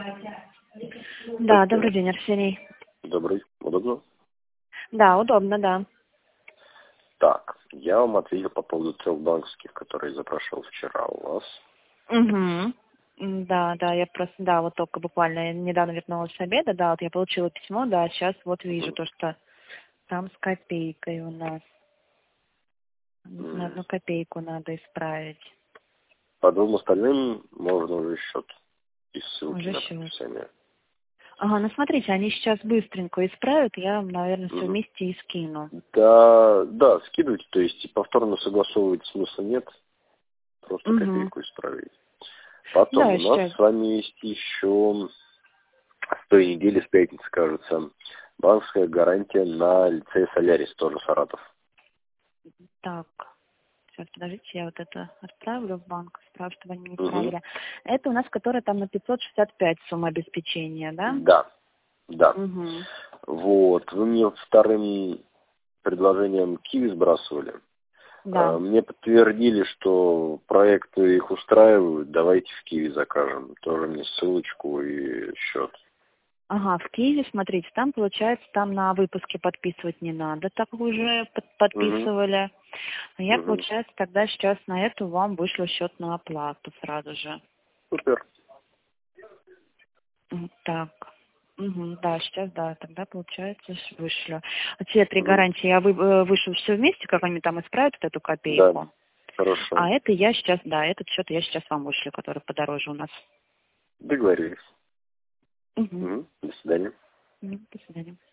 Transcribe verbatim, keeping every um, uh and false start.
Да, добрый день, Арсений. Добрый. Удобно? Да, удобно, да. Так, я вам ответил по поводу трех банковских, которые запрашивал вчера у вас. Угу. Да, да, я просто, да, вот только буквально недавно вернулась с обеда, да, вот я получила письмо, да, сейчас вот вижу Мгм. то, что там с копейкой у нас. Не знаю, М. одну копейку надо исправить. По двум остальным можно уже счет из ссылки Уже на счет. подписание. Ага, ну смотрите, они сейчас быстренько исправят, я вам, наверное, все Мгм. вместе и скину. Да, да, скидывайте, то есть повторно согласовывать смысла нет, просто Угу. копейку исправить. Потом Да, у нас сейчас. с вами есть еще с той недели, с пятницы, кажется, банковская гарантия на лицей Солярис, тоже Саратов. Так. Сейчас, подождите, я вот это отправлю в банк, справлю, чтобы они не Мгм. исправили. Это у нас, которая там на пятьсот шестьдесят пять сумма обеспечения, да? Да, да. Угу. Вот, вы мне вторым предложением Киви сбрасывали. Да. А, Мне подтвердили, что проекты их устраивают, давайте в Киви закажем. Тоже мне ссылочку и счет. Ага, в Киеве, смотрите, там получается, там на выпуске подписывать не надо, так вы уже под- Угу, подписывали. А я, угу. получается, тогда сейчас на эту вам вышлю счет на оплату сразу же. Супер. М, Так. Угу, да, сейчас, да, тогда, получается, ш- вышлю. А те три Угу. гарантии я вы, э, вышлю все вместе, как они там исправят вот эту Да, копейку. хорошо. А это я сейчас, да, этот счет я сейчас вам вышлю, который подороже у нас. Договорились. Угу. Угу. До свидания. До свидания.